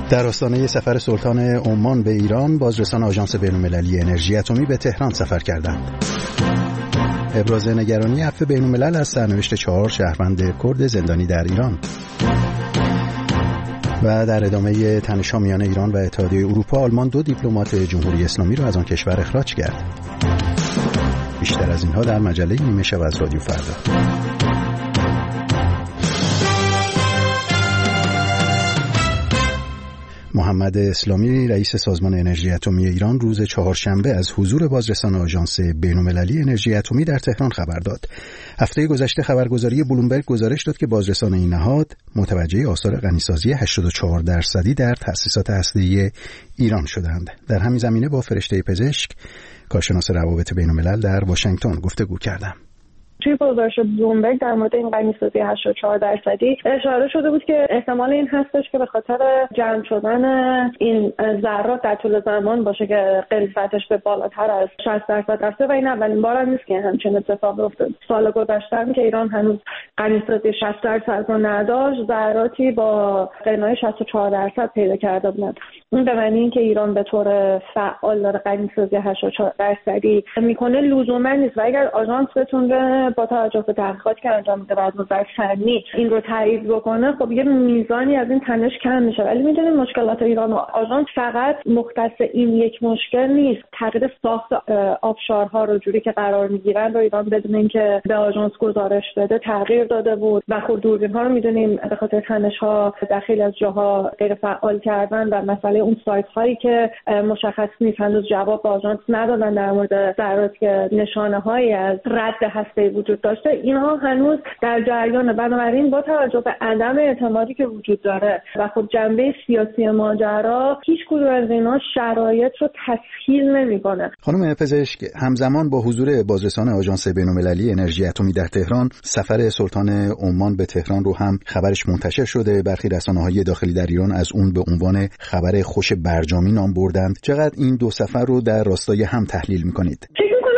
در آستانه سفر سلطان عمان به ایران، بازرسان آژانس بین‌المللی انرژی اتمی به تهران سفر کردند. ابراز نگرانی عفو بین‌الملل از سرنوشت 4 شهروند کرد زندانی در ایران. و در ادامه تنش‌ها میان ایران و اتحادیه اروپا، آلمان 2 دیپلمات جمهوری اسلامی را از آن کشور اخراج کرد. بیشتر از اینها در مجله نیمه شب از رادیو فردا. محمد اسلامی، رئیس سازمان انرژی اتمی ایران، روز چهارشنبه از حضور بازرسان آژانس بین‌المللی انرژی اتمی در تهران خبر داد. هفته گذشته خبرگزاری بلومبرگ گزارش داد که بازرسان این نهاد متوجه آثار غنیسازی 84% در تأسیسات هسته‌ای ایران شدند. در همین زمینه با فرشته پزشک، کارشناس روابط بین‌الملل در واشنگتن گفتگو کردم. توی گزارش بلومبرگ در مورد این غنیسازی 84% اشاره شده بود که احتمال این هستش که به خاطر جمع شدن این ذرات در طول زمان باشه که غلیظتش به بالاتر از 60% رفته و این اولین بار هم نیست که همچین اتفاقی افتاد. سال گذشته هم که ایران هنوز غنیسازی 60% رو نداشت، ذراتی با غنای 64% پیدا کرده بود. اون به معنی این که ایران به طور فعال داره غنیسازی 84% میکنه لزوما نیست و اگر آژانس بتونه با توجه به تحقیقاتی که انجام میده و از نظر فنی این رو تایید بکنه، خب یه میزانی از این تنش کم میشه. ولی میدونید مشکلات ایران و آژانس فقط مختص این یک مشکل نیست. تغییر ساخت آبشارها رو جوری که قرار میگیرن رو ایران بدون اینکه به آژانس گزارش بده تغییر داده بود و خب دوربین‌ها رو میدونیم به خاطر تنش‌ها در خیلی از جاها غیر فعال کردن و مسئله اون سایت‌هایی که مشخص نیست هنوز جواب به آژانس ندادن در مورد ذراتی که نشانه‌هایی از رد هسته وجود داشته، اینها هنوز در جریان. بنابراین با توجه به عدم اعتمادی که وجود داره و خب جنبه سیاسی ماجرا، هیچ کدوم از اینها شرایط رو تسهیل نمیکنه. خانم پزشک، همزمان با حضور بازرسان آژانس بین‌المللی انرژی اتمی در تهران، سفر سلطان عمان به تهران رو هم خبرش منتشر شده. برخی رسانه‌های داخلی در ایران از اون به عنوان خبر خوش برجامی نام بردند. چقدر این دو سفر رو در راستای هم تحلیل میکنید؟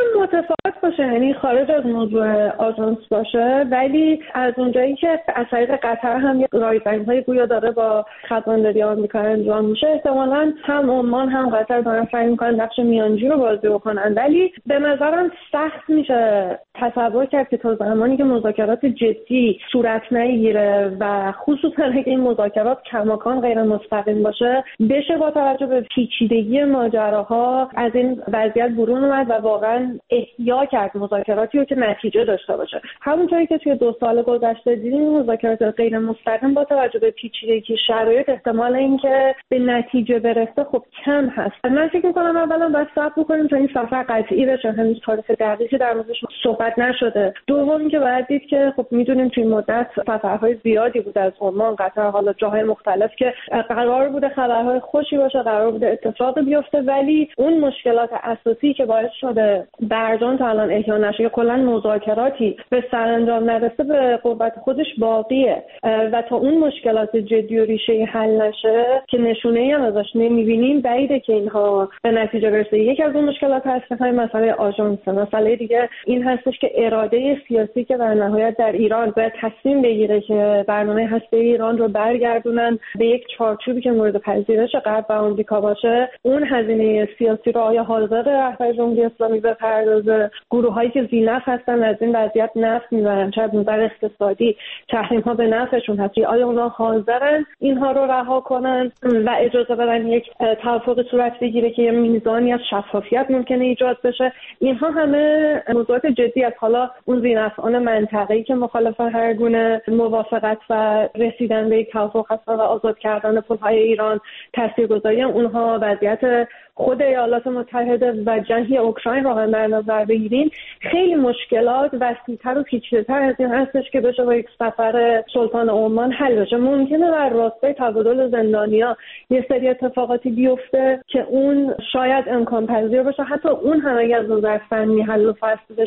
متفاوت باشه، یعنی خارج از موضوع آژانس باشه، ولی از اونجایی که از طریق قطر هم یه رایزن‌های گویا داره با خدمت‌داری آمریکا انجام میشه، احتمالاً هم عمان هم قطر دارن سعی میکنن نقش میانجی رو بازی بکنن. ولی به نظرم سخت میشه تصور کرد که تا زمانی که مذاکرات جدی صورت نگیره و خصوصا اگه این مذاکرات کماکان غیر مستقیم باشه، بشه با توجه به پیچیدگی ماجراها از این وضعیت برون اومد و واقعا احیا کرد مذاکراتی رو که نتیجه داشته باشه. همونطوری که توی 2 سال گذشته دیدیم مذاکرات غیر مستقیم با توجه به پیچیدگی شرایط احتمال اینکه به نتیجه برسه خب کم هست. من فکر می‌کنم اولا باید صبر بکنیم تا این سفر قطعی بشه، هنوز تاریخ دقیقی در موردش صحبت نشده. دوم که باید دید که خب می‌دونیم توی مدت سفرهای زیادی بود از عمان، قطر، حالا جاهای مختلف که قرار بوده خبرهای خوشی باشه، قرار بوده اتفاقی بیفته، ولی اون مشکلات اساسی که باعث شده برجام تا الان احیا نشه یا کلا مذاکراتی به سرانجام نرسه به قوت خودش باقیه و تا اون مشکلات جدی و ریشه حل نشه که نشونه‌ای هم ازش نمی‌بینیم، بعیده که اینها به نتیجه برسه. یکی از اون مشکلات هست‌های مسئله آژانس. مسئله دیگه این هستش که اراده سیاسی که در نهایت در ایران باید تصمیم بگیره که برنامه هسته‌ای ایران رو برگردونن به یک چارچوبی که مورد پذیرش غرب و آمریکا باشه، اون هزینه سیاسی رو آیا حاضر رهبر جمهوری اسلامی بپردازه؟ گروه‌هایی که ذی‌نفع هستن از این وضعیت نفع میبرن، چه از نظر اقتصادی تحریم‌ها به نفعشون هست، آیا اونها حاضرن اینها رو رها کنن و اجازه بدن یک توافق صورت بگیره که یه میزانی از شفافیت ممکنه ایجاد بشه؟ اینها همه موضوعات جدی از حالا اون ذی‌نفعان منطقه‌ای که مخالف هر گونه موافقت و رسیدن به یک توافق هستن و آزاد کردن پل‌های ایران، تاثیرگذاری اونها، وضعیت خود ایالات متحده و جنگ اوکراین رو هم در نظر بگیریم، خیلی مشکلات وسیع‌تر و پیچیده‌تر از این هستش که بشه با یک سفر سلطان عمان حل بشه. ممکنه در راستای تبادل زندانیا یه سری اتفاقاتی بیفته که اون شاید امکان پذیر باشه، حتی اون هم اگر از نظر فنی حل و فصل بشه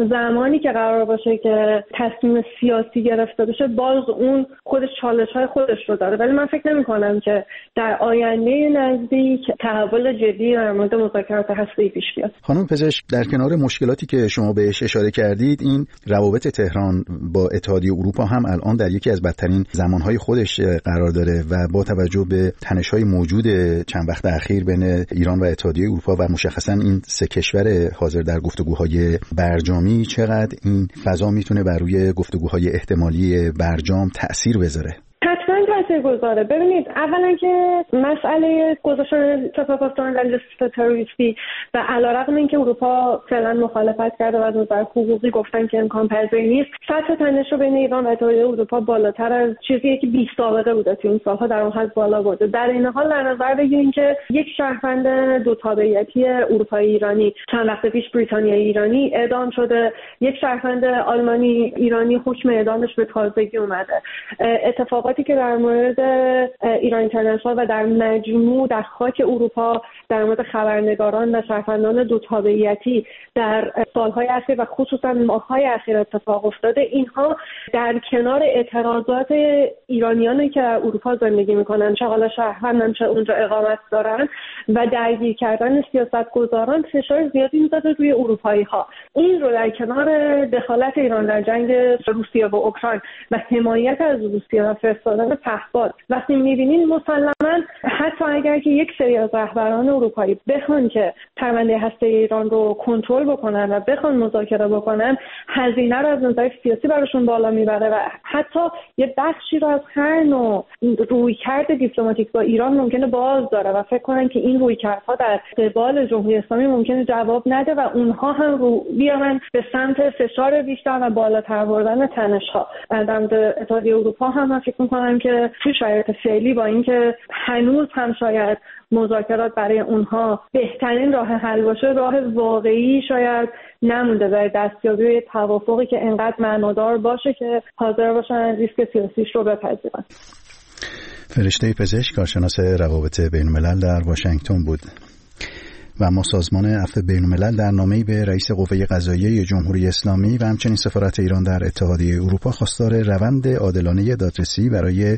زمانی که قرار باشه که تصمیم سیاسی گرفته بشه باز اون خودش چالش‌های خودش رو داره، ولی من فکر نمی‌کنم که در آینده نزدیک تحول جدی در مورد مذاکرات هسته‌ای پیش بیاد. خانم پزشک، در کنار مشکلاتی که شما بهش اشاره کردید، این روابط تهران با اتحادیه اروپا هم الان در یکی از بدترین زمانهای خودش قرار داره و با توجه به تنش‌های موجود چند وقت اخیر بین ایران و اتحادیه اروپا و مشخصاً این سه کشور حاضر در گفتگوهای برجامی، چقدر این فضا میتونه بر روی گفتگوهای احتمالی برجام تأثیر بذاره؟ حتما تاثیر گذاره. ببینید، اولا که مسئله گذاشتن سپاهپاسداران در لیست تروریستی و علیرغم اینکه اروپا فعلا مخالفت کرده و از نظر حقوقی گفتن که امکان پذیر نیست، سطح تنش رو بین ایران و اتحادیه اروپا بالاتر از چیزی که بی سابقه بوده تو این سالها در اون حد بالا برده. در این حال در نظر بگیریم که یک شهروند دو تابعیتی اروپایی ایرانی چند وقت پیش بریتانیایی ایرانی اعدام شده، یک شهروند آلمانی ایرانی حکم اعدامش به تازگی اومده. اتفاقاتی که در مورد ایران اینترنشنال و در مجموع در خاک اروپا در مورد خبرنگاران و شهروندان دو تابعیتی در سالهای اخیر و خصوصا ماه‌های اخیر اتفاق افتاده، اینها در کنار اعتراضات ایرانیانی که در اروپا زندگی میکنن، چه حالا شهروندن چه اونجا اقامت دارن، و درگیر کردن سیاستگزاران فشار زیادی میذاره روی اروپایی ها. این رو در کنار دخالت ایران در جنگ روسیه و اوکراین و حمایت از روسیه و فرستادن پهپاد وقتی می‌بینین، مسلماً حتی اگر که یک سری از رهبران اروپایی بخوان که پرونده هسته‌ای ایران رو کنترل بکنن و بخوان مذاکره بکنن، هزینه رو از نظر سیاسی براشون بالا میبره و حتی یه بخشی رو از هر نوع رویکرد دیپلماتیک با ایران ممکنه باز داره و فکر کنن که این رویکردها در قبال جمهوری اسلامی ممکنه جواب نده و اونها هم رو بیارن به سمت فشار بیشتر و بالاتر بردن تنش‌ها. در مورد اتحادیه اروپا هم فکر می‌کنم که توی شرایط فعلی با اینکه هنوز هم شاید مذاکرات برای اونها بهترین راه حل باشه، راه واقعی شاید نمونده برای دستیابی توافقی که انقدر معنادار باشه که حاضر باشن ریسک سیاسیش رو بپذیرن. فرشته پزشک، کارشناس روابط بین‌الملل در واشنگتن بود. و اما سازمان عفو بین‌الملل در نامه‌ای به رئیس قوه قضاییه جمهوری اسلامی و همچنین سفارت ایران در اتحادیه اروپا خواستار روند عادلانه دادرسی برای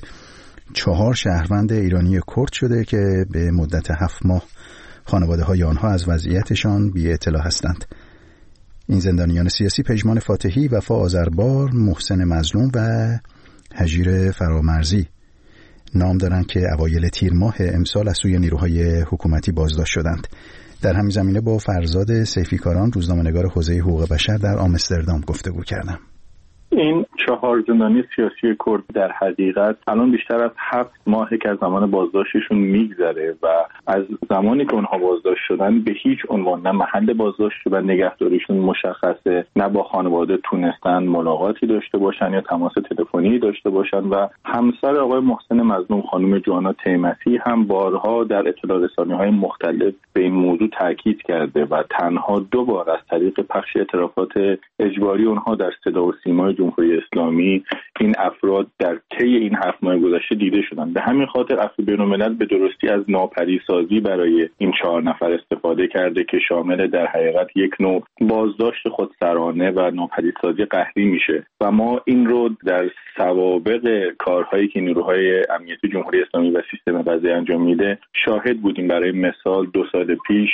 4 شهروند ایرانی کرد شده که به مدت 7 ماه خانواده‌های آنها از وضعیتشان بی اطلاع هستند. این زندانیان سیاسی پژمان فاتحی، وفا آذربار، محسن مظلوم و هجیر فرامرزی نام دارند که اوایل تیر ماه امسال از سوی نیروهای حکومتی بازداشت شدند. در همین زمینه با فرزاد سیفیکاران، روزنامه‌نگار حوزه حقوق بشر در آمستردام گفتگو کردم. این 4 زندانی سیاسی کرد در حقیقت الان بیشتر از 7 ماهه که از زمان بازداشتشون میگذره و از زمانی که اونها بازداشت شدن به هیچ عنوان نه محل بازداشت و نگهداریشون مشخصه، نه با خانواده تونستن ملاقاتی داشته باشن یا تماس تلفنی داشته باشن و همسر آقای محسن مظلوم خانم جوانا طیمتی هم بارها در اطلاع رسانی‌های مختلف به این موضوع تاکید کرده و تنها 2 بار از طریق پخش اعترافات اجباری اونها در صدا و سیمای جمهوری اسلامی این افراد در طی این 7 ماه گذشته دیده شدند. به همین خاطر عفو بین‌الملل به درستی از ناپریسازی برای این 4 نفر استفاده کرده که شامل در حقیقت یک نوع بازداشت خودسرانه و ناپریسازی قهری میشه و ما این رو در سوابق کارهایی که نیروهای امنیتی جمهوری اسلامی و سیستم قضایی انجام میده شاهد بودیم. برای مثال 2 سال پیش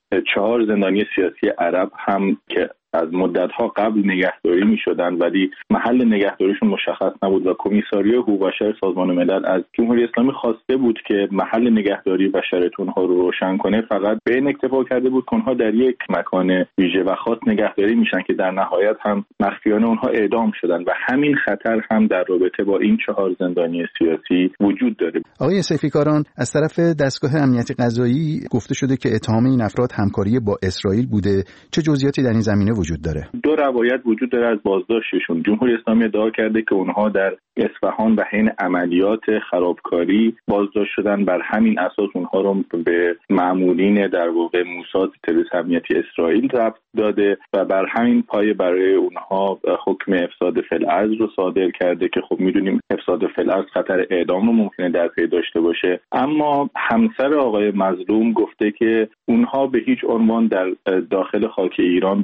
4 زندانی سیاسی عرب هم که از مدت‌ها قبل نگهداری می‌شدن ولی محل نگهداریشون مشخص نبود و کمیساریای حقوق بشر سازمان ملل از جمهوری اسلامی خواسته بود که محل نگهداری و شرایط اونها رو روشن کنه، فقط به این اکتفا کرده بود که اونها در یک مکان ویژه و خاص نگهداری میشن که در نهایت هم مخفیانه اونها اعدام شدن و همین خطر هم در رابطه با این 4 زندانی سیاسی وجود داره. آقای سیفیکاران، از طرف دستگاه امنیتی قضایی گفته شده که اتهام این افراد همکاری با اسرائیل بوده. چه جزئیاتی در این زمینه وجود داره؟ 2 روایت وجود داره از بازداشتشون. جمهوری اسلامی ادعا کرده که اونها در اصفهان و حین عملیات خرابکاری بازداشت شدن، بر همین اساس اونها رو به مأمورین در واقع موساد تروریست امنیتی اسرائیل ربط داده و بر همین پایه برای اونها حکم افساد فی الارض رو صادر کرده که خب میدونیم افساد فی الارض خطر اعدام رو ممکنه در پی داشته باشه. اما همسر آقای مظلوم گفته که اونها به هیچ عنوان در داخل خاک ایران و در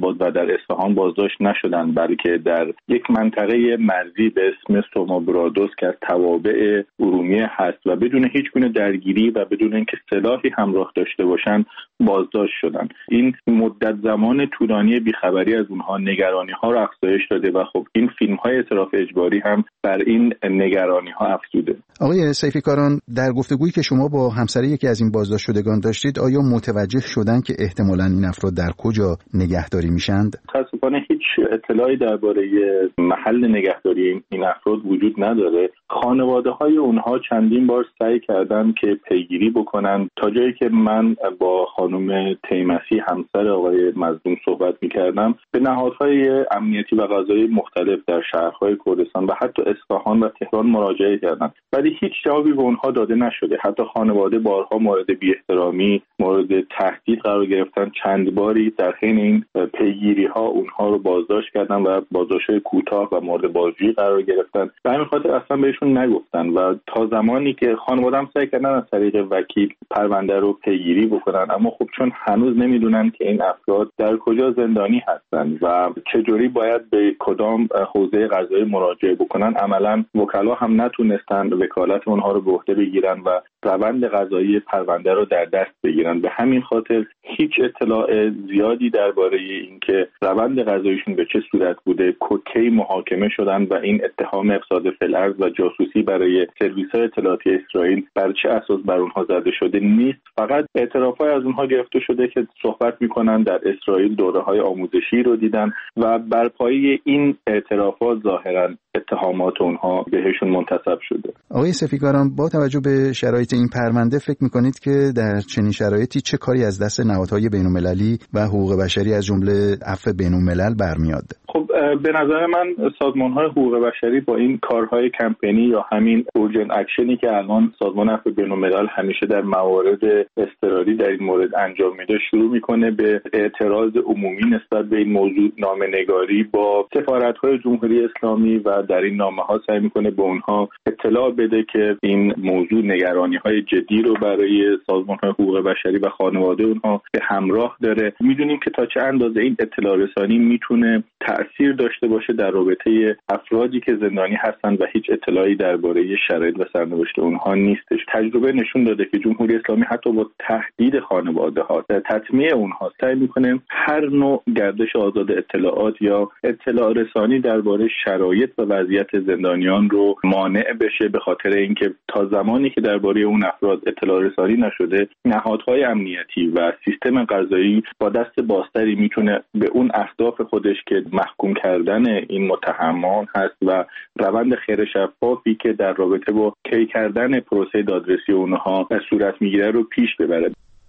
اصفهان بازداشت نشدند، بلکه در یک منطقه مرزی به اسم سومابرادوس که از توابع ارومیه هست و بدون هیچ گونه درگیری و بدون اینکه سلاحی همراه داشته باشند بازداشت شدند. این مدت زمان طولانی بیخبری از اونها نگرانی‌ها را افزایش داده و خب این فیلم‌های اعتراف اجباری هم بر این نگرانی‌ها افزوده. آقای سیفیکاران، در گفتگویی که شما با همسر یکی از این بازداشت شدگان داشتید، آیا متوجه شدن که احتمالاً این افراد در کجا نگهداری میشند؟ متأسفانه هیچ اطلاعی درباره محل نگهداری این افراد وجود نداره. خانواده‌های اونها چندین بار سعی کردن که پیگیری بکنن، تا جایی که من با خانم تیمسی همسر آقای مظلوم صحبت می‌کردم به نهادهای امنیتی و قضایی مختلف در شهرهای کردستان و حتی اصفهان و تهران مراجعه کردند، ولی هیچ جوابی به اونها داده نشده. حتی خانواده بارها مورد بی‌احترامی، مورد تهدید قرار گرفتن. چند باری در حین این پیگیری‌ها اونها رو بازداشت کردن و بازداشت‌های کوتاه و مورد بازجویی قرار گرفتن. به همین خاطر اصلا بهشون نگفتن و تا زمانی که خانواده هم سعی کردن از طریق وکیل پرونده رو پیگیری بکنن، اما خب چون هنوز نمیدونن که این افراد در کجا زندانی هستن و چجوری باید به کدام حوزه قضایی مراجعه بکنن، عملاً وکلا هم نتونستن وکالت اونها رو به عهده بگیرن و روند قضایی پرونده رو در دست بگیرن. به همین خاطر هیچ اطلاع زیادی درباره اینکه روند قضاییشون به چه صورت بوده، کی محاکمه شدن و این اتهام افساد فی‌الارض و جاسوسی برای سرویس‌های اطلاعاتی اسرائیل بر چه اساس بر اونها زده شده نیست. فقط اعترافات از اونها گرفته شده که صحبت میکنن در اسرائیل دوره‌های آموزشی رو دیدن و بر پایه این اعترافات ظاهراً اتهامات اونها بهشون منتسب شده. آقای سفیکاران، با توجه به شرایط این پرونده فکر میکنید که در چنین شرایطی چه کاری از دست نهادهای بین‌المللی و حقوق بشری از جمله عفو بین‌الملل برمیاد؟ خب به نظر من سازمان‌های حقوق بشری با این کارهای کمپینی یا همین اورجنت اکشنی که الان سازمان عفو بین‌الملل همیشه در موارد اضطراری در این مورد انجام میده شروع میکنه به اعتراض عمومی نسبت به این موضوع، نامه‌نگاری با سفارت‌های جمهوری اسلامی و در این نامه‌ها سعی میکنه به اونها اطلاع بده که این موضوع نگرانی‌های جدی رو برای سازمان‌های حقوق بشری و خانواده اونها به همراه داره. میدونیم که تا چه اندازه این اطلاع رسانی میتونه تأثیر داشته باشه در رابطه افرادی که زندانی هستن و هیچ اطلاعی درباره شرایط و سرنوشت اونها نیستش. تجربه نشون داده که جمهوری اسلامی حتی با تهدید خانواده‌ها در تطمیع اونها سعی میکنه هر نوع گردش آزاد اطلاعات یا اطلاع رسانی درباره شرایط و وضعیت زندانیان رو مانع بشه، به خاطر اینکه تا زمانی که درباره اون افراد اطلاع رسانی نشده نهادهای امنیتی و سیستم قضایی با دست بازتری میتونه به اون اهداف خودش که محکوم کردن این متهمان هست و روند خیر شفافی که در رابطه با طی کردن پروسه دادرسی اونها صورت میگیره رو پیش ببره.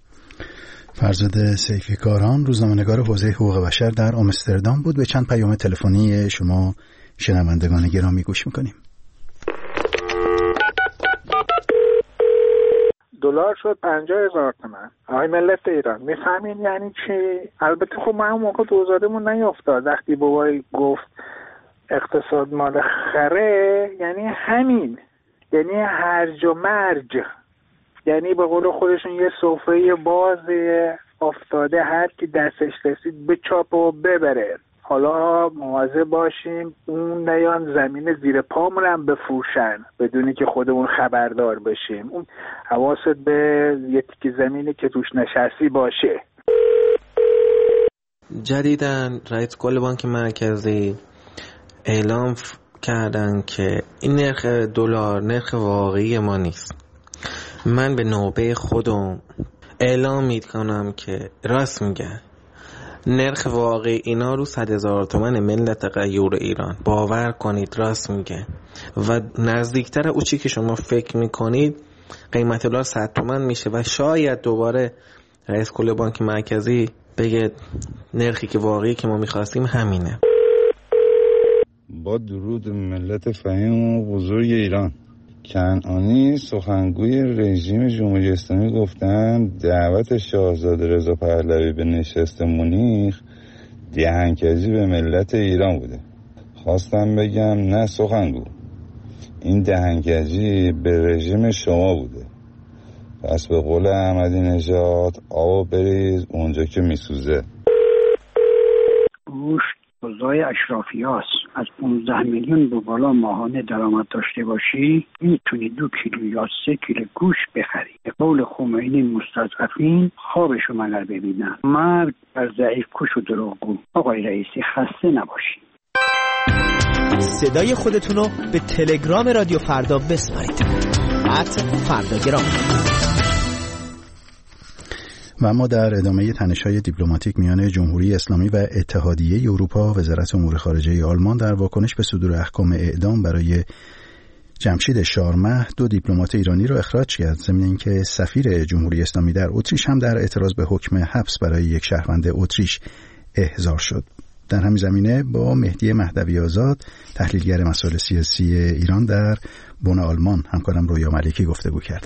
فرزاد سیفیکاران، روزنامه‌نگار حوزه حقوق بشر در آمستردام بود. به چند پیام تلفنی شما شنوندگان گرامی گوش میکنیم. دلار شد 50,000 تومان. آقای ملت ایران میفهمین یعنی چی؟ البته خب ما هم موقع دوزادمون نیفتاد. وقتی بابای گفت اقتصاد مال خره یعنی همین، یعنی هرج و مرج، یعنی به قول خودشون یه سفره باز افتاده، هر کی دستش رسید به چاپ و ببره. حالا مواظب باشیم اون نیان زمین زیر پامون هم بفروشن بدونی که خودمون خبردار بشیم. اون حواست به یه تیکه زمینی که توش نشستی باشه. جدیداً رئیس کل بانک مرکزی اعلام کردن که این نرخ دلار نرخ واقعی ما نیست. من به نوبه خودم اعلام میکنم که راست میگن. نرخ واقعی اینا رو 100,000 تومان ملت غیور ایران. باور کنید راست میگه و نزدیکتر او چی که شما فکر میکنید قیمت دلار 100 تومان میشه و شاید دوباره رئیس کل بانک مرکزی بگه نرخی که واقعی که ما میخواستیم همینه. با درود ملت فهیم و بزرگ ایران، کنعانی سخنگوی رژیم جمهوری اسلامی گفتن دعوت شاهزاده رضا پهلوی به نشست مونیخ دهنکجی به ملت ایران بوده. خواستم بگم نه سخنگو، این دهنکجی به رژیم شما بوده. پس به قول احمدی نژاد آب بریز اونجا که میسوزه. گوش اوضاع اشرافیاست. از 15 میلیون به بالا ماهانه درآمد داشته باشی میتونی 2 کیلو یا 3 کیلو گوشت بخری. به قول خمینی مستضعفین خوابشو مگر ببینن. مرگ بر ضعیف کش و دروغگو. آقای رئیسی خسته نباشی. صدای خودتونو به تلگرام رادیو فردا بسپارید. @فرداگرام. و اما در ادامه تنش‌های دیپلماتیک میان جمهوری اسلامی و اتحادیه اروپا، وزارت امور خارجه آلمان در واکنش به صدور احکام اعدام برای جمشید شارمه 2 دیپلمات ایرانی را اخراج کرد، ضمن اینکه سفیر جمهوری اسلامی در اتریش هم در اعتراض به حکم حبس برای یک شهروند اتریش احضار شد. در همین زمینه با مهدی مهدوی آزاد، تحلیلگر مسائل سیاسی ایران در بن آلمان، همکارم رویا ملکی گفتگو کرده.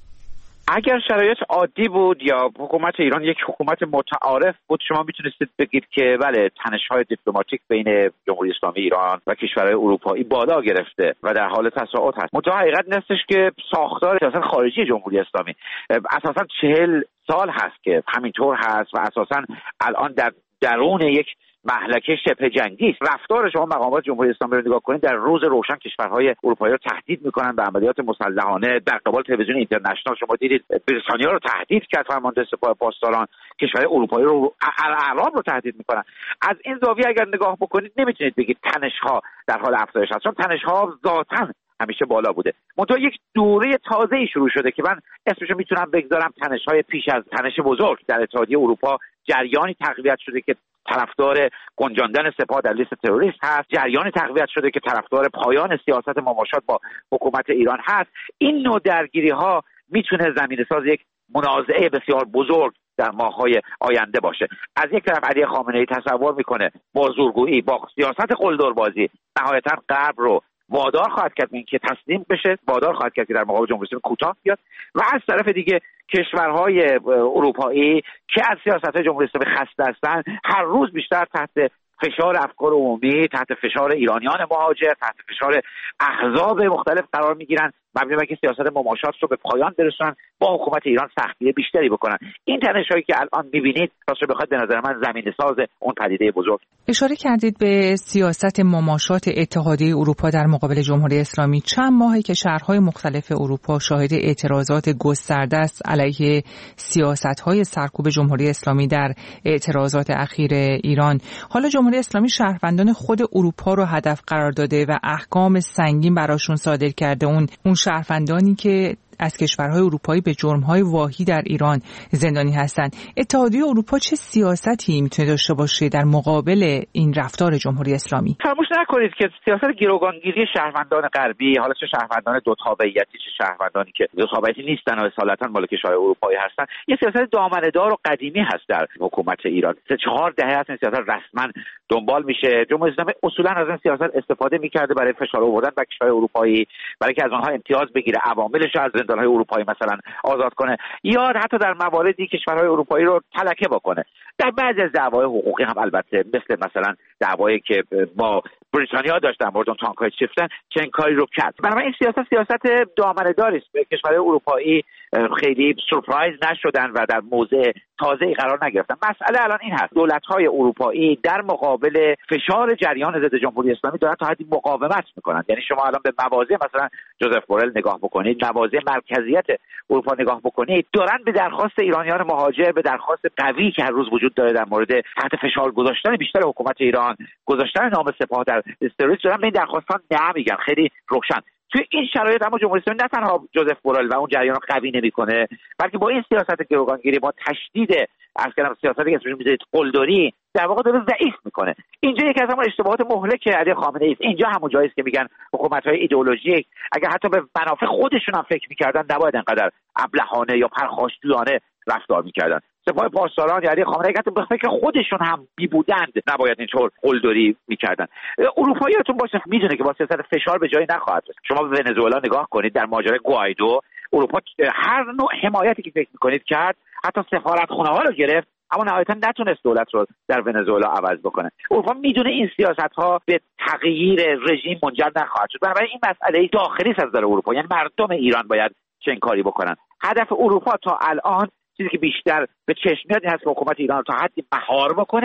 اگر شرایط عادی بود یا حکومت ایران یک حکومت متعارف بود، شما میتونستید بگید که بله، تنش‌های دیپلماتیک بین جمهوری اسلامی ایران و کشورهای اروپایی بالا گرفته و در حال تصاعد هست. منتها حقیقت نستش که ساختار سیاست خارجی جمهوری اسلامی اساساً 40 سال هست که همینطور هست و اساساً الان در درون یک مهلکه شبه جنگی است. رفتار شما مقامات جمهوری اسلامی رو نگاه کنید، در روز روشن کشورهای اروپایی رو تهدید میکنن به عملیات مسلحانه. در قبال تلویزیون اینترنشنال شما دیدید بریتانیا رو تهدید کرد، فرمانده سپاه پاسداران کشورهای اروپایی رو، اعراب رو تهدید میکنن. از این زاویه اگر نگاه بکنید نمیتونید بگید تنش‌ها در حال افزایش هست، چون تنش‌ها ذاتاً همیشه بالا بوده. منتها یک دوره تازه‌ای شروع شده که من اسمشو میتونم بگذارم تنش‌های پیش از تنش بزرگ در اتحادیه اروپا. جریانی تقویت شده که طرفدار گنجاندن سپاه در لیست تروریست هست، جریانی تقویت شده که طرفدار پایان سیاست مماشات با حکومت ایران هست. این نوع درگیری‌ها میتونه زمینه‌ساز یک منازعه بسیار بزرگ در ماه‌های آینده باشه. از یک طرف علی خامنه‌ای تصور میکنه با زورگویی، با سیاست قلدربازی نهایتاً غرب رو وادار خواهد کرد که تسلیم بشه، وادار خواهد کرد که در مقابل جمهوری اسلامی کوتاه بیاد، و از طرف دیگه کشورهای اروپایی که از سیاست جمهوری اسلامی خسته هستند هر روز بیشتر تحت فشار افکار عمومی، تحت فشار ایرانیان مهاجر، تحت فشار احزاب مختلف قرار میگیرن، مبنی بر اینکه سیاست مماشات رو به پایان برسونن، با حکومت ایران سختی بیشتری بکنن. این تنش‌هایی که الان می‌بینید راستش بخواد به نظر من زمینه‌ساز اون پدیده بزرگ. اشاره کردید به سیاست مماشات اتحادیه اروپا در مقابل جمهوری اسلامی. چند ماهه که شهرهای مختلف اروپا شاهد اعتراضات گسترده است علیه سیاست‌های سرکوب جمهوری اسلامی در اعتراضات اخیر ایران. حالا جمهوری اسلامی شهروندان خود اروپا رو هدف قرار داده و احکام سنگین براشون صادر کرده. اون شهروندانی که از کشورهای اروپایی به جرم‌های واهی در ایران زندانی هستند. اتحادیه اروپا چه سیاستی میتونه داشته باشه در مقابل این رفتار جمهوری اسلامی؟ فراموش نکنید که سیاست گروگانگیری شهروندان غربی، حالا چه شهروندان دو تابعیتی چه شهروندانی که دو تابعیتی نیستن و اصالتا مال کشورهای اروپایی هستن، یه سیاست دامنه‌دار و قدیمی هست در حکومت ایران. 3-4 دهه هست این سیاست رسما دنبال میشه. جمهوری اسلامی اصولا از این سیاست استفاده می‌کرده برای فشار آوردن به کشورهای اروپایی، برای که از آنها امتیاز بگیره، عواملش از زندان‌های اروپایی مثلا آزاد کنه، یا حتی در مواردی کشورهای اروپایی رو تلکه بکنه. در بعضی از دعوای حقوقی هم البته، مثلا دعوایی که با بریتانیا داشتن مورد اون تانک‌های چیفتن، چنین کاری رو کرد. بنابراین این سیاست دامنه‌داری است. کشورهای اروپایی خیلی سورپرایز نشدن و در موضع تازه‌ای قرار نگرفتن. مسئله الان این هست: دولت‌های اروپایی در مقابل فشار جریان ضد جمهوری اسلامی دارن تا حدی مقاومت می‌کنن. یعنی شما الان به مواضع مثلا جوزف بورل نگاه بکنید، مواضع مرکزیت اروپا نگاه بکنید، دارن به درخواست ایرانیان مهاجر، به درخواست قوی که هر روز وجود داره در مورد تحت فشار گذاشتن بیشتر حکومت ایران، گذاشتن نام سپاه در استروریس، دارن به این درخواستان نه میگن. خیلی روشن توی این شرایط اما جمهوری اسلامی نه تنها جوزف بورل و اون جریان رو قوی نمیکنه، بلکه با این سیاست گروگانگیری، با تشدید سیاستی که اسمش میذارید قلدری، در واقع داره ضعیف میکنه. اینجا یکی از همون اشتباهات مهلک علی خامنه‌ای است. اینجا همون جایی است که میگن حکومت‌های ایدئولوژیک اگر حتی به منافع خودشون هم فکر میکردن نباید انقدر ابلهانه یا پرخاشجویانه رفتار میکردن. سپاه پاسداران علی خامنه‌ای حتی به فکر خودشون هم بی بودند نباید اینطور قلدری میکردن. اروپاییاتون باشه میدونه که با سیاست فشار به جایی نخواهد رسید. شما به ونزوئلا نگاه کنید، در ماجرای گوایدو اروپا هر نوع حمایتی که فکر میکنید کرد، حتی سفارتخونه‌ها رو گرفت، اما نهایتا نتونست دولت رو در ونزوئلا عوض بکنه. اروپا میدونه این سیاست‌ها به تغییر رژیم منجر نخواهد شد. بنابراین این مسئله داخلی است از نظر اروپا، یعنی مردم ایران باید چنین کاری بکنن. هدف اروپا تا الان چیزی که بیشتر به چشم میاد این هست که حکومت ایران رو تا حدی مهار بکنه،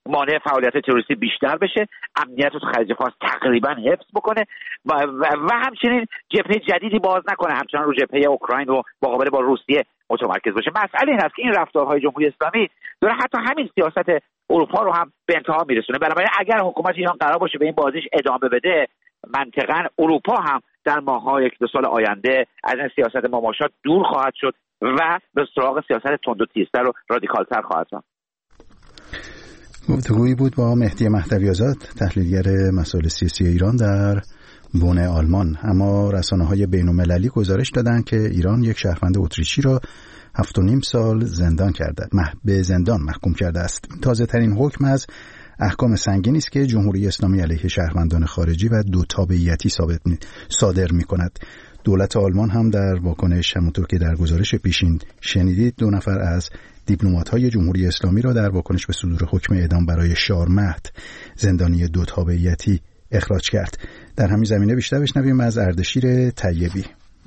مانع فعالیت تروریستی بیشتر بشه، امنیت رو تو خلیج فارس تقریبا حفظ بکنه و همچنین جبهه جدیدی باز نکنه، همچنان رو جبهه اوکراین و مقابله با روسیه متمرکز باشه. مسئله این است که این رفتارهای جمهوری اسلامی داره حتی همین سیاست اروپا رو هم به انتها میرسونه. بنابراین اگر حکومت ایران قرار باشه به این بازیش ادامه بده، منطقاً اروپا هم در ماه‌های 1-2 سال آینده از این سیاست مماشات دور خواهد شد و به سراغ سیاست تند و تیزتر و رادیکالتر خواهد رفت. گفتگویی بود با مهدی مهدوی‌آزاد، تحلیلگر مسائل سیاسی ایران در بن آلمان. اما رسانه‌های بین‌المللی گزارش دادند که ایران یک شهروند اتریشی را 7.5 سال به زندان محکوم کرده است. تازه ترین حکم از احکام سنگینی است که جمهوری اسلامی علیه شهروندان خارجی و دو تابعیتی صادر می‌کند. دولت آلمان هم در واکنش، همونطور که در گزارش پیشین شنیدید، 2 نفر از دیپلمات‌های جمهوری اسلامی را در واکنش به صدور حکم اعدام برای شارمهد، زندانی دو تابعیتی، اخراج کرد. در همین زمینه بیشتر بشنویم از اردشیر طیبی.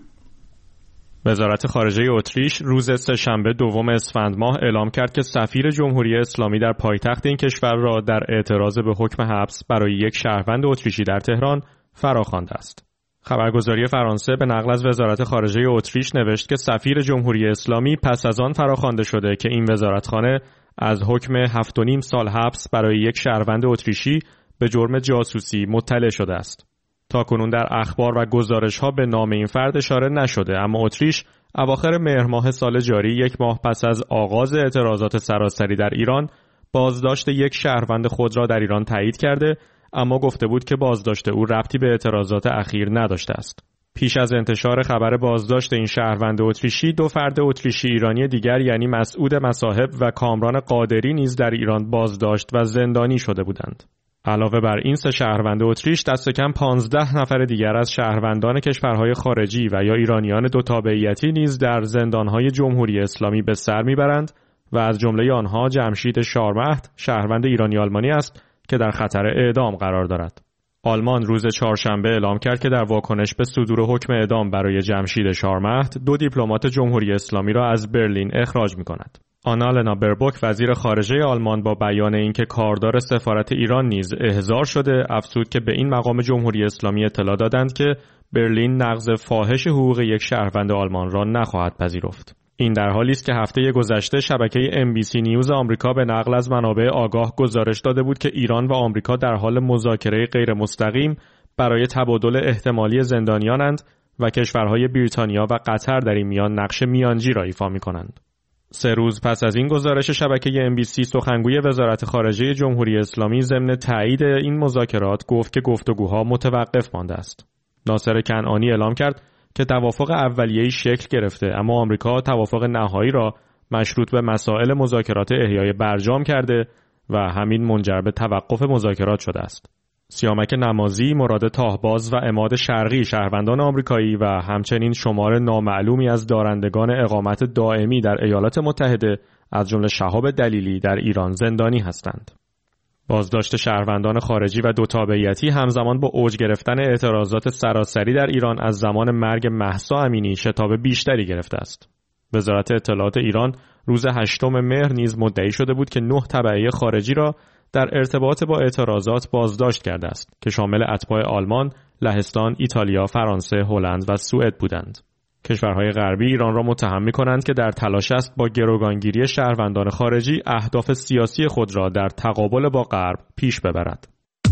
وزارت خارجه اتریش روز سه‌شنبه 2 اسفند ماه اعلام کرد که سفیر جمهوری اسلامی در پایتخت این کشور را در اعتراض به حکم حبس برای یک شهروند اتریشی در تهران فراخوانده است. خبرگزاری فرانسه به نقل از وزارت خارجه اتریش نوشت که سفیر جمهوری اسلامی پس از آن فراخوانده شده که این وزارتخانه از حکم 7.5 سال حبس برای یک شهروند اتریشی به جرم جاسوسی مطلع شده است. تاکنون در اخبار و گزارش‌ها به نام این فرد اشاره نشده، اما اتریش اواخر مهر ماه سال جاری، 1 ماه پس از آغاز اعتراضات سراسری در ایران، بازداشت یک شهروند خود را در ایران تایید کرده، اما گفته بود که بازداشت او ربطی به اعتراضات اخیر نداشته است. پیش از انتشار خبر بازداشت این شهروند اتریشی، 2 فرد اتریشی ایرانی دیگر یعنی مسعود مصاحب و کامران قادری نیز در ایران بازداشت و زندانی شده بودند. علاوه بر این 3 شهروند اتریش، دست کم 15 نفر دیگر از شهروندان کشورهای خارجی و یا ایرانیان دو تابعیتی نیز در زندانهای جمهوری اسلامی به سر میبرند و از جمله آنها جمشید شارمهد، شهروند ایرانی آلمانی است که در خطر اعدام قرار دارد. آلمان روز چهارشنبه اعلام کرد که در واکنش به صدور حکم اعدام برای جمشید شارمهد، 2 دیپلمات جمهوری اسلامی را از برلین اخراج می‌کند. آنالنا بربوک، وزیر خارجه آلمان، با بیان اینکه کاردار سفارت ایران نیز احضار شده، افزود که به این مقام جمهوری اسلامی اطلاع دادند که برلین نقض فاحش حقوق یک شهروند آلمان را نخواهد پذیرفت. این در حالی است که هفته گذشته شبکه MBC نیوز آمریکا به نقل از منابع آگاه گزارش داده بود که ایران و آمریکا در حال مذاکره غیر مستقیم برای تبادل احتمالی زندانیانند و کشورهای بریتانیا و قطر در این میان نقش میانجی را ایفا می‌کنند. 3 روز پس از این گزارش شبکه MBC، سخنگوی وزارت خارجه جمهوری اسلامی ضمن تایید این مذاکرات گفت که گفتگوها متوقف مانده است. ناصر کنعانی اعلام کرد که توافق اولیه‌ای شکل گرفته، اما آمریکا توافق نهایی را مشروط به مسائل مذاکرات احیای برجام کرده و همین منجر به توقف مذاکرات شده است. سیامک نمازی، مراد تاهباز و عماد شرقی، شهروندان آمریکایی و همچنین شمار نامعلومی از دارندگان اقامت دائمی در ایالات متحده از جمله شهاب دلیلی در ایران زندانی هستند. بازداشت شهروندان خارجی و دو تابعیتی همزمان با اوج گرفتن اعتراضات سراسری در ایران از زمان مرگ مهسا امینی شتاب بیشتری گرفته است. وزارت اطلاعات ایران روز 8 مهر نیز مدعی شده بود که 9 تبعیه خارجی را در ارتباط با اعتراضات بازداشت کرده است که شامل اتباع آلمان، لهستان، ایتالیا، فرانسه، هلند و سوئد بودند. کشورهای غربی ایران را متهم می‌کنند که در تلاش است با گروگانگیری شهروندان خارجی اهداف سیاسی خود را در تقابل با غرب پیش ببرد.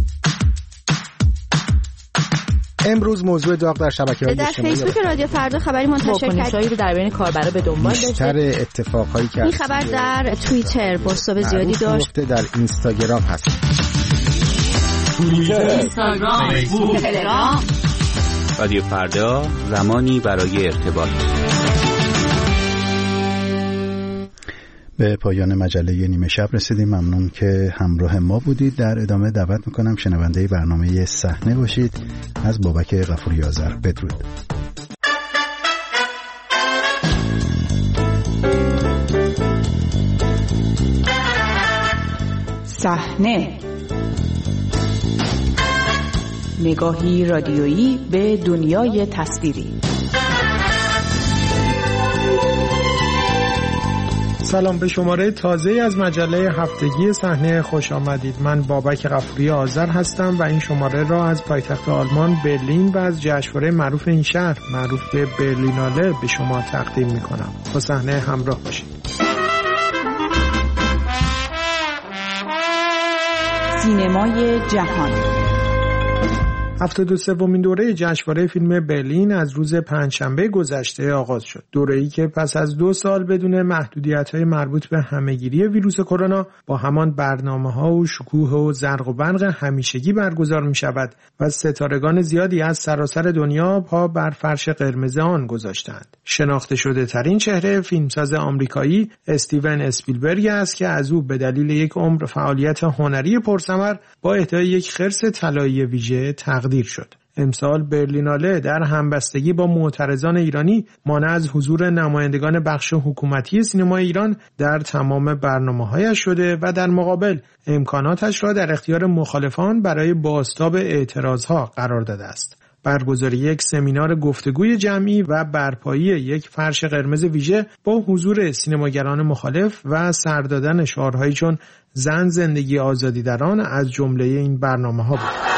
امروز موضوع داغ در شبکه‌های اجتماعی در فیسبوک رادیو فردا خبری منتشر کرد که در بین کاربرا به دنبال داشته. بیشتر اتفاقهایی که این خبر در توییتر بازتاب زیادی داشت. در اینستاگرام هست. توییتر، اینستاگرام، فیسبوک، تلگرام. رادیو فردا، زمانی برای ارتباط. به پایان مجله نیمه شب رسیدیم. ممنون که همراه ما بودید. در ادامه دعوت میکنم شنونده برنامه صحنه باشید از بابک غفوری آذر. بدرود. صحنه، نگاهی رادیویی به دنیای تصویری. سلام، به شماره تازه از مجله هفتگی صحنه خوش آمدید. من بابک غفوری آذر هستم و این شماره را از پایتخت آلمان برلین و از جشنواره معروف این شهر معروف به برلیناله به شما تقدیم می‌کنم. با صحنه همراه باشید. سینمای جهان 73مین دوره جشنواره فیلم برلین از روز پنجشنبه گذشته آغاز شد. دوره‌ای که پس از 2 سال بدون محدودیت‌های مربوط به همه‌گیری ویروس کرونا با همان برنامه‌ها و شکوه و زرق و برق همیشگی برگزار می‌شود و ستارگان زیادی از سراسر دنیا پا بر فرش قرمز آن گذاشتند. شناخته شده ترین چهره فیلمساز آمریکایی استیون اسپیلبرگ است که از او به دلیل یک عمر فعالیت هنری پرثمر با اهدای یک خرس طلایی ویژه تقدیر شد. امسال برلیناله در همبستگی با معترضان ایرانی مانع از حضور نمایندگان بخش حکومتی سینمای ایران در تمام برنامه‌هایش شده و در مقابل امکاناتش را در اختیار مخالفان برای بازتاب اعتراضها قرار داده است. برگزاری یک سمینار گفتگوی جمعی و برپایی یک فرش قرمز ویژه با حضور سینماگران مخالف و سر دادن شعارهایی چون زن زندگی آزادی در آن از جمله این برنامه‌ها بود.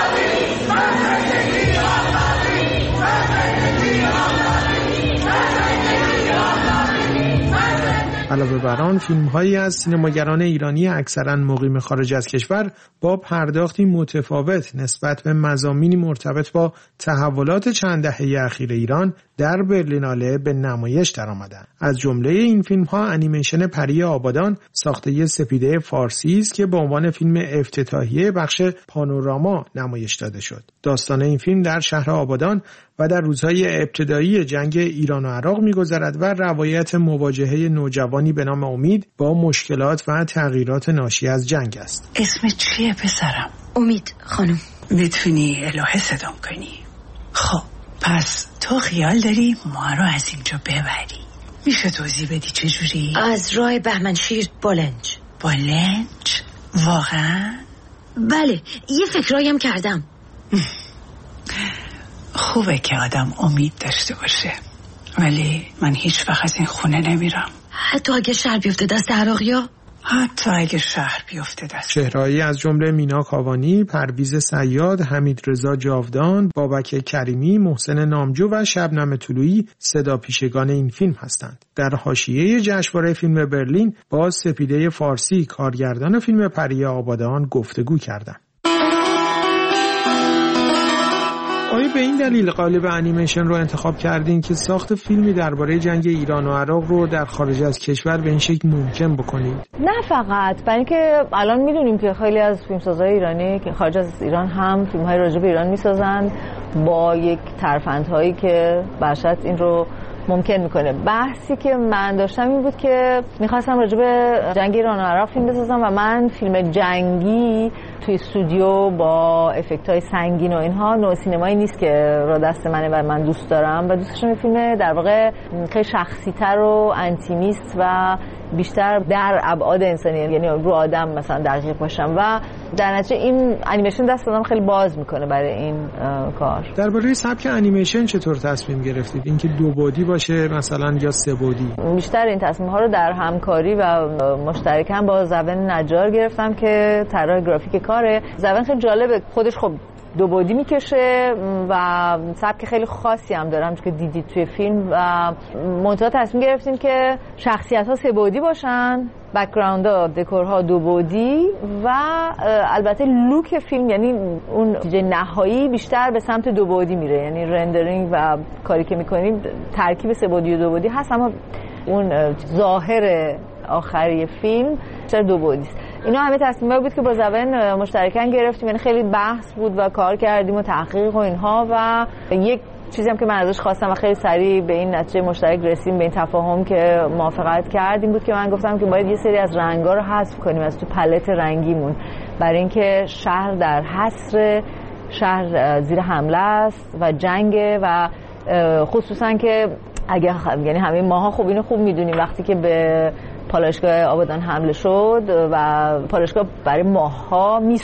علاوه بر آن فیلم‌هایی از سینماگران ایرانی اکثراً مقیم خارج از کشور با پرداختی متفاوت نسبت به مضامینی مرتبط با تحولات چند دهه اخیر ایران در برلیناله به نمایش درآمدند. از جمله این فیلم‌ها انیمیشن پری آبادان ساخته سپیده فارسی است که به عنوان فیلم افتتاحیه بخش پانوراما نمایش داده شد. داستان این فیلم در شهر آبادان و در روزهای ابتدایی جنگ ایران و عراق می‌گذرد و روایت مواجهه نوجوانی به نام امید با مشکلات و تغییرات ناشی از جنگ است. اسم چیه پسرم؟ امید خانم. میتونی الهه صدام کنی؟ خب پس تو خیال داری ما رو از اینجا ببری؟ میشه توضیح بدی چجوری؟ از راه بهمنشیر بالنج. بالنج؟ واقعا؟ بله، یه فکرهایم کردم. خوبه که آدم امید داشته باشه، ولی من هیچ وقت از این خونه نمیرم. حتی اگه شهر بیفته دست عراقیا؟ حتی اگه شهر بیفته دست. چهرهایی از جمله مینا کاوانی، پرویز صیاد، حمید رضا جاودان، بابک کریمی، محسن نامجو و شبنم طلویی صدا پیشگان این فیلم هستند. در حاشیه جشنواره فیلم برلین با سپیده فارسی کارگردان فیلم پری آبادان گفتگو کردند. آیا به این دلیل قالب انیمیشن رو انتخاب کردین که ساخت فیلمی درباره جنگ ایران و عراق رو در خارج از کشور به این شکل ممکن بکنید؟ نه فقط، برای اینکه الان میدونیم که خیلی از فیلمسازهای ایرانی که خارج از ایران هم فیلم‌های راجع به ایران میسازن با یک ترفندهایی که برشت این رو ممکن میکنه. بحثی که من داشتم این بود که میخواستم راجع به جنگ ایران و عراق فیلم بسازم و من فیلم جنگی توی استودیو با افکت‌های سنگین و اینها نوع سینمایی نیست که را دست منه و من دوست دارم و دوست داشتم فیلم در واقع خیلی شخصی‌تر و انتیمیست و بیشتر در ابعاد انسانی، یعنی رو آدم مثلا دقیق باشم و در نتیجه این انیمیشن دست آدم خیلی باز میکنه برای این کار. درباره سبک انیمیشن چطور تصمیم گرفتید؟ اینکه 2 بعدی باشه مثلا یا 3 بعدی؟ بیشتر این تصمیم ها رو در همکاری و مشترکاً با زبان نجار گرفتم که طراح گرافیک کاره. زبان خیلی جالبه، خودش خب 2 بعدی میکشه و سبک خیلی خاصی هم دارم که دیدید توی فیلم و منتها تصمیم گرفتیم که شخصیت ها 3 بعدی باشن، بک‌گراند ها، دکورها 2 بعدی و البته لوک فیلم، یعنی اون نتیجه نهایی بیشتر به سمت 2 بعدی میره، یعنی رندرینگ و کاری که میکنیم ترکیب 3 بعدی و 2 بعدی هست، اما اون ظاهر آخری فیلم بیشتر 2 بعدی است. اینا همه تصمیمایی بود که با زبان مشترکاً گرفتیم، یعنی خیلی بحث بود و کار کردیم و تحقیق و اینها و یک چیزی هم که من ازش خواستم و خیلی سریع به این نتیجه مشترک رسیدیم، به این تفاهم که موافقت کردیم بود که من گفتم که باید یه سری از رنگا رو حذف کنیم از تو پالت رنگیمون برای اینکه شهر در حصر، شهر زیر حمله است و جنگه و خصوصا که اگه یعنی همه ماها خوب اینو خوب میدونیم وقتی که به پالایشگاه آبادان حمله شد و پالایشگاه برای ماه‌ها میسوخت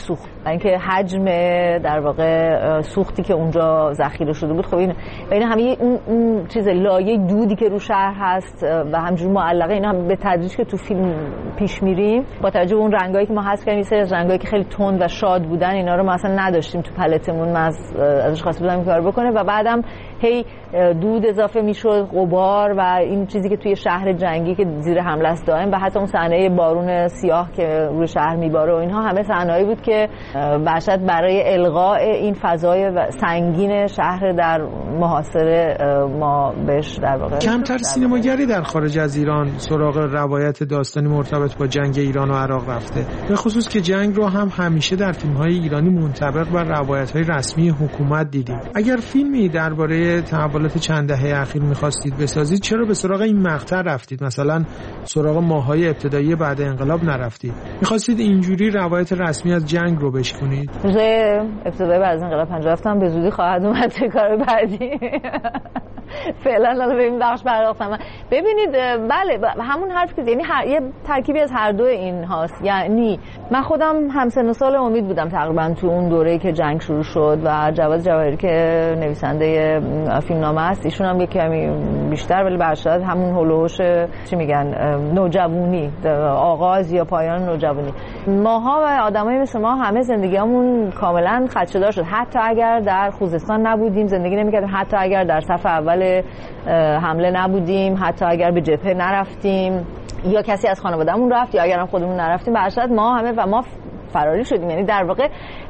اینکه حجم در واقع سوختی که اونجا ذخیره شده بود، خب این همه اون چیز لایه دودی که رو شهر هست و همجوری معلقه، اینا هم به تدریج که تو فیلم پیش میریم با توجه به اون رنگایی که ما حذف کردیم، سری از رنگایی که خیلی تند و شاد بودن اینا رو ما اصلا نداشتیم تو پلتمون، من ازش خواسته بودم این کار بکنه و بعدم هی دود اضافه میشد، غبار و این چیزی که توی شهر جنگی که زیر حمله است دائم و حتی اون صحنه بارون سیاه که روی شهر میباره و اینها همه صحنه‌ای بود که وحشت برای الغاء این فضای سنگین شهر در محاصره ما بهش در واقع. کمتر سینماگری در خارج از ایران سراغ روایت داستانی مرتبط با جنگ ایران و عراق رفته، به خصوص که جنگ رو هم همیشه در فیلم‌های ایرانی منطبق بر روایت‌های رسمی حکومت دیدیم. اگر فیلمی درباره تحولات چند دهه اخیر می‌خواستید بسازید، چرا به سراغ این مقطع رفتید؟ مثلا سراغ ماه‌های ابتدایی بعد انقلاب نرفتید؟ می‌خواستید اینجوری روایت رسمی از جنگ رو بشکنید؟ روزای ابتدایی بعد از انقلاب 57 هم به زودی خواهد اومد کار بعدی. فعلا الان به این بخش پرداختم. ببینید بله همون حرف که یعنی یه ترکیبی از هر دو این هاست. یعنی من خودم همسن و سال امید بودم تقریبا تو اون دوره‌ای که جنگ شروع شد و جواد جواهری که نویسنده فیلمنامه است ایشون هم یه کمی بیشتر، ولی برشاد همون هولوش چی میگن نوجوانی، آغاز یا پایان نوجوانی. ماها و آدمای مثل ما همه زندگیامون کاملا خدشه‌دار شد، حتی اگر در خوزستان نبودیم زندگی نمی‌کردیم، حتی اگر در صف اول حمله نبودیم، حتی اگر به جبهه نرفتیم یا کسی از خانوادهمون رفت یا اگر هم خودمون نرفتیم، برشاد ما همه و ما فراری شدیم. یعنی در واقع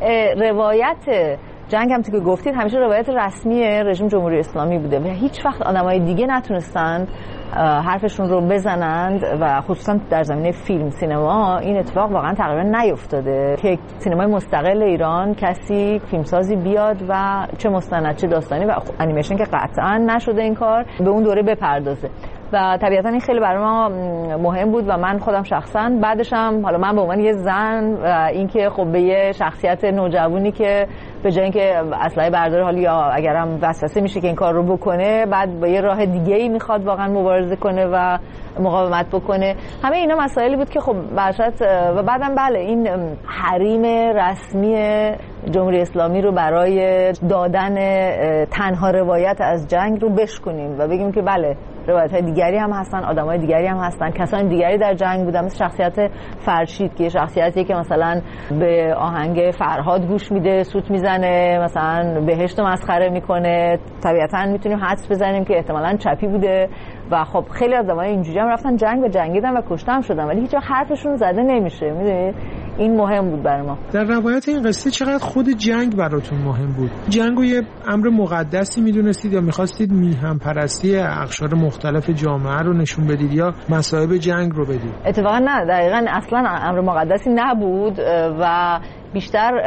روایت جنگ هم که گفتید همیشه روایت رسمی رژیم جمهوری اسلامی بوده و هیچ وقت آدمای دیگه نتونستند حرفشون رو بزنند و خصوصا در زمینه فیلم سینما این اتفاق واقعا تقریبا نیفتاده که سینمای مستقل ایران کسی فیلمسازی بیاد و چه مستند چه داستانی و انیمیشن که قطعا نشده این کار به اون دوره بپردازه و طبیعتا این خیلی برای ما مهم بود و من خودم شخصا بعدش هم حالا من به عنوان یه زن و اینکه خب به یه شخصیت نوجوانی که به جای اینکه اسلحه برداره حالا یا اگرم وسوسه میشه که این کار رو بکنه بعد با یه راه دیگه‌ای میخواد واقعا مبارزه کنه و مقاومت بکنه، همه اینا مسائلی بود که خب برشت و بعدم بله این حریم رسمی جمهوری اسلامی رو برای دادن تنها روایت از جنگ رو بشکنیم و بگیم که بله روایت‌های دیگری هم هستن، آدم‌های دیگری هم هستن، کسان دیگری در جنگ بودن، مثل شخصیت فرشید که شخصیتی که مثلا به آهنگ فرهاد گوش میده، سوت میزنه، مثلا بهشت رو مسخره میکنه، طبیعتاً میتونیم حدس بزنیم که احتمالاً چپی بوده و خب خیلی از آدمای اینجوری هم رفتن جنگ و جنگیدن و کشته شدن ولی هیچ وقت حرفشون زده نمیشه. میدونید این مهم بود برای ما. در روایت این قصه چقدر خود جنگ براتون مهم بود؟ جنگ رو یه امر مقدسی میدونستید یا میخواستید میهم پرستی اقشار مختلف جامعه رو نشون بدید یا مصائب جنگ رو بدید؟ اتفاقا نه، دقیقاً اصلا امر مقدسی نبود و بیشتر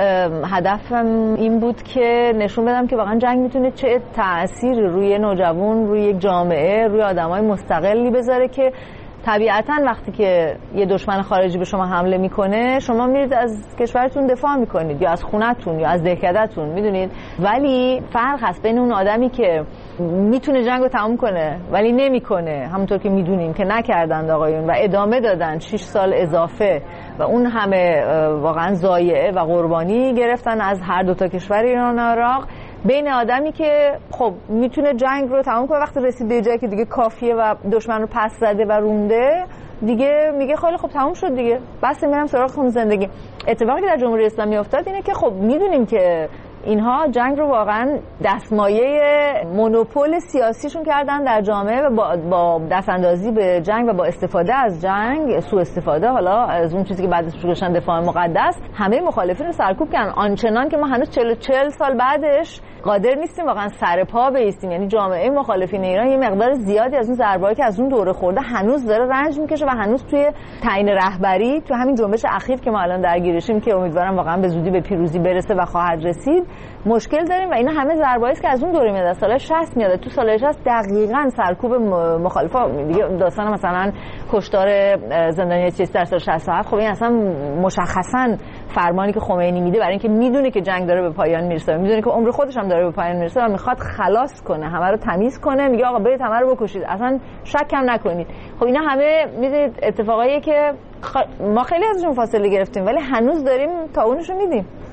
هدفم این بود که نشون بدم که واقعا جنگ میتونه چه تأثیری روی نوجوان، روی یک جامعه، روی آدمای مستقلی بذاره که طبیعتاً وقتی که یه دشمن خارجی به شما حمله میکنه شما میرید از کشورتون دفاع میکنید یا از خونتون یا از دهکده‌تون، میدونید، ولی فرق هست بین اون آدمی که میتونه جنگ رو تموم کنه ولی نمیکنه، همونطور که میدونیم که نکردند آقایون و ادامه دادن 6 سال اضافه و اون همه واقعا ضایعه و قربانی گرفتن از هر دو تا کشور ایران و عراق، بین آدمی که خب میتونه جنگ رو تمام کنه وقتی رسید به جایی که دیگه کافیه و دشمن رو پس زده و رونده دیگه میگه خیلی خب تمام شد دیگه بس میرم سراغ خون زندگی. اتفاقی که در جمهوری اسلامی افتاد اینه که خب میدونیم که اینها جنگ رو واقعا دستمایه مونوپول سیاسیشون کردن در جامعه و با دستاندازی به جنگ و با استفاده از جنگ، سوء استفاده حالا از اون چیزی که بعدش گذاشتن دفاع مقدس، همه مخالفین رو سرکوب کردن، آنچنان که ما هنوز 40 سال بعدش قادر نیستیم واقعا سر پا بایستیم. یعنی جامعه مخالفین ایران یه مقدار زیادی از اون ضربه‌ای که از اون دوره خورده هنوز داره رنج میکشه و هنوز توی تعیین رهبری تو همین جنبش اخیر که ما الان درگیرشیم که امیدوارم واقعا به زودی به پیروزی برسه و خواهد رسید مشکل داریم و اینا همه ضربه‌ای است که از اون دوره میاد، از سال 60 میاد. تو سال 60 دقیقاً سرکوب مخالفا دیگه داستان مثلا کشتار زندانی چیز در سال 67 خب این اصلا مشخصاً فرمانی که خمینی میده برای اینکه میدونه که جنگ داره به پایان میرسه، میدونه که عمر خودش هم داره به پایان میرسه و میخواد خلاص کنه، همه رو تمیز کنه، میگه آقا برید همه رو بکشید، اصلا شک هم نکنید. خب اینا همه میدونید اتفاقاییه که ما خیلی ازشون فاصله گرفتیم ولی هنوز داریم تاونشو میدیم.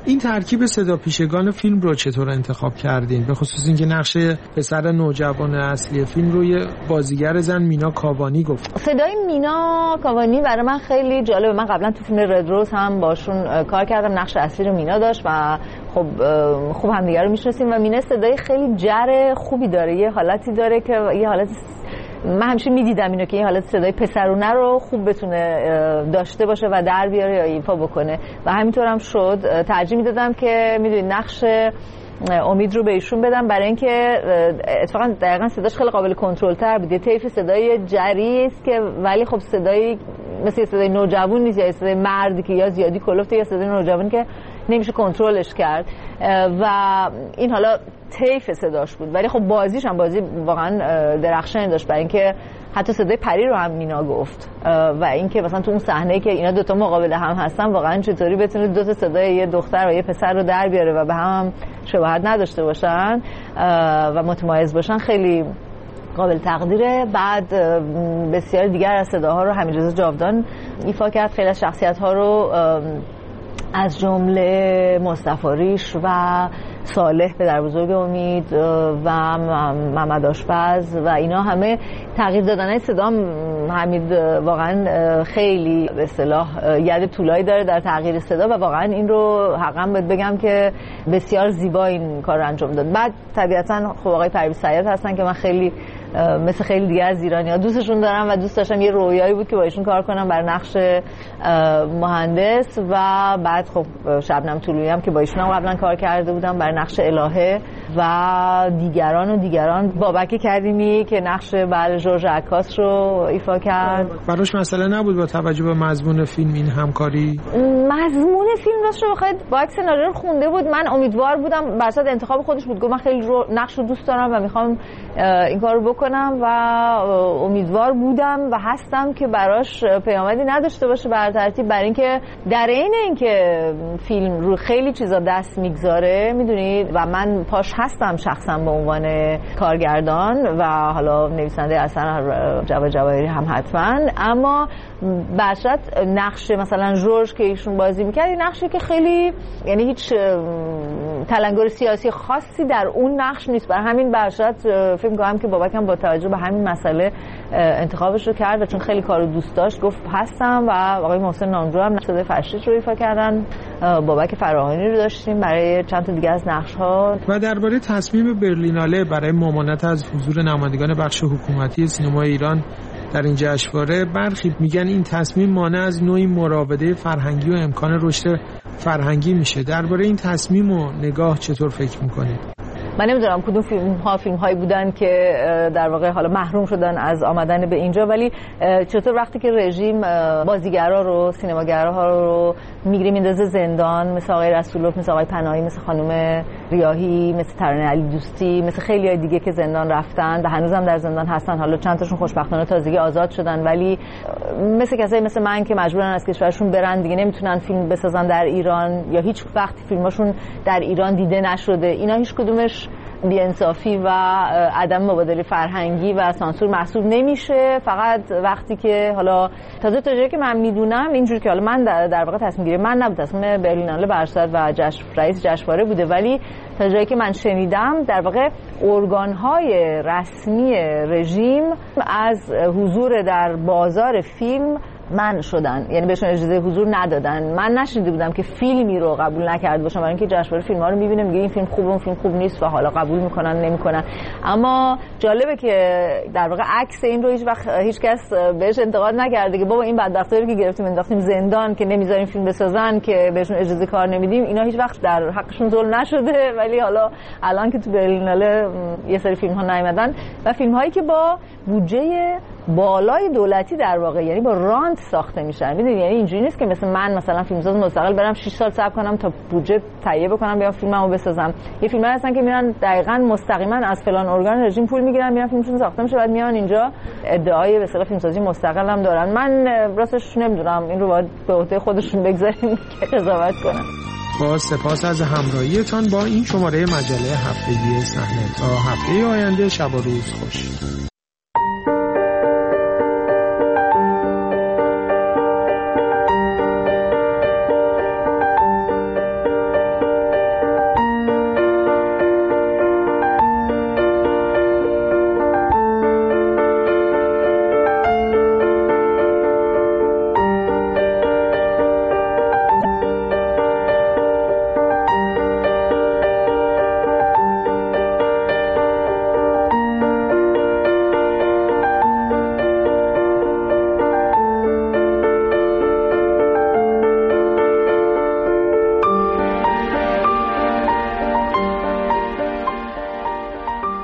این ترکیب صدا پیشگان فیلم رو چطور انتخاب کردین؟ به خصوص اینکه نقش پسر نوجوان اصلی فیلم رو یه بازیگر زن مینا کاوانی گفت. صدای مینا کاوانی برای من خیلی جالبه. من قبلا تو فیلم رد روز هم باشون کار کردم، نقش اصلی رو مینا داشت و خب خوب هم دیگه رو میشناسیم و مینا صدای خیلی جر خوبی داره، یه حالتی داره که یه حالت من همیشه میدیدم اینو که این حالت صدای پسرونه رو خوب بتونه داشته باشه و در بیاره یا ایفا بکنه و همینطور هم شد. ترجیح میدادم که میدونید نقش امید رو به ایشون بدم برای اینکه اتفاقا دقیقاً صداش خیلی قابل کنترل تر بود. یه طیف صدای جری است که ولی خب صدای مثل صدای نوجوان نیست یا صدای مردی که یا زیادی کلفته یا صدای نوجوانی که نمیشه کنترلش کرد و این حالا طیف صداش بود ولی خب بازیش هم بازی واقعا درخشانی داشت برای اینکه حتی صدای پری رو هم مینا گفت و اینکه مثلا تو اون صحنه‌ای که اینا دوتا مقابل هم هستن واقعا چطوری بتونه دوتا صدای یه دختر و یه پسر رو در بیاره و به هم شباهت نداشته باشن و متمایز باشن خیلی قابل تقدیره. بعد بسیار دیگر از صداها رو حمیدرضا جاودان ایفا کرد. خیلی از شخصیت‌ها رو از جمله مصطفی ریش و صالح پدر بزرگ امید و محمد آشپز و اینا همه تغییر دادن صدا. حمید واقعا خیلی به اصطلاح ید طولایی داره در تغییر صدا و واقعا این رو حقا باید بگم که بسیار زیبا این کار رو انجام داد. بعد طبیعتا خب آقای پرویز سیاد هستن که من خیلی مثل خیلی دیگه از ایرانی‌ها دوستشون دارم و دوست داشتم. یه رویایی بود که با ایشون کار کنم بر نقش مهندس و بعد خب شبنم طلویی هم که با ایشون هم قبلا کار کرده بودم بر نقش الهه و دیگران. بابک کریمی که نقش ژورژ عکاس رو ایفا کرد. براش مسئله نبود با توجه به مضمون فیلم این همکاری؟ مضمون فیلم راستش رو بخواید با سناریو رو خونده بود. من امیدوار بودم، بر اساس انتخاب خودش بود، گفت من خیلی نقش رو دوست دارم و میخوام این کار رو بکنم و امیدوار بودم و هستم که براش پیامدی نداشته باشه بر ترتیب بر اینکه در عین اینکه فیلم رو خیلی چیزا دست میگذاره میدونید و من پاش هستم شخصا به عنوان کارگردان و حالا نویسنده اصلا جواد جواهری هم حتما، اما باشد نقش مثلا ژورژ که ایشون بازی میکرد این نقشی که خیلی یعنی هیچ تلنگر سیاسی خاصی در اون نقش نیست. برای همین باشد فکر می‌کنم که بابک هم با توجه به همین مسئله انتخابش رو کرد و چون خیلی کارو دوست داشت گفت هستم. و آقای محسن نامجو هم صدای فرشید رو ایفا کردن. بابک فراهانی رو داشتیم برای چند تا دیگه از نقش‌ها. و درباره تصمیم برلیناله برای ممانعت از حضور نمایندگان بخش حکومتی سینمای ایران در این جشنواره برخی میگن این تصمیم مانع از نوعی مراوده فرهنگی و امکان رشد فرهنگی میشه. درباره این تصمیم و نگاه چطور فکر میکنید؟ من نمیدونم کدوم فیلم هایی بودن که در واقع حالا محروم شدن از آمدن به اینجا، ولی چطور وقتی که رژیم بازیگرا رو سینماگرها رو میگیره میندازه زندان، مثل آقای رسولوف، مثل آقای پناهی، مثل خانم ریاحی، مثل ترانه علی دوستی، مثل خیلی های دیگه که زندان رفتن و هنوزم در زندان هستن. حالا چند تاشون خوشبختانه تازگی آزاد شدن، ولی مثل کسایی مثل من که مجبورن از کشورشون برن، دیگه نمیتونن فیلم بسازن در ایران یا هیچ وقت فیلماشون در ایران دیده نشده. اینا هیچ کدومش بی‌انصافی و عدم مبادله فرهنگی و سانسور محسوب نمیشه. فقط وقتی که حالا تازه تا جایی که من میدونم اینجوری که حالا من در واقع تصمیم گیری من نبود، تصمیم برلیناله برصد و رئیس جشنواره بوده، ولی تا جایی که من شنیدم در واقع ارگان‌های رسمی رژیم از حضور در بازار فیلم منع شدن، یعنی بهشون اجازه حضور ندادن. من نشنیده بودم که فیلمی رو قبول نکرده باشن، برای اینکه جشنواره فیلم‌ها رو می‌بینه میگه این فیلم خوبه اون فیلم خوب نیست و حالا قبول میکنن نمیکنن. اما جالبه که در واقع عکس این رو هیچ وقت هیچ کس بهش انتقاد نکرده که بابا این بدبختایی رو که گرفتیم انداختیم زندان که نمیذاریم فیلم بسازن، که بهشون اجازه کار نمیدیم، اینا هیچ وقت در حقشون ظلم نشده. ولی حالا الان که تو برلیناله یه سری فیلم‌ها نیومدن و فیلم‌هایی که با بودجه بالای دولتی در واقع یعنی با رانت ساخته میشن، میدونید، یعنی اینجوری نیست که من مثلا فیلمساز مستقل برم 6 سال صبر کنم تا بودجه تهیه بکنم بیام فیلممو بسازم. یه فیلم‌ها هستن که میرن دقیقاً مستقیما از فلان ارگان رژیم پول میگیرن، میرن فیلمشون ساخته میشه، بعد میان اینجا ادعای به اصطلاح فیلمسازی مستقل هم دارن. من راستش نمیدونم، این رو باید به عهده خودشون بگذاریم که قضاوت کنن. با سپاس از همراهیتان با این شماره مجله هفتگی صحنه. تا هفته آینده شب و روز خوش.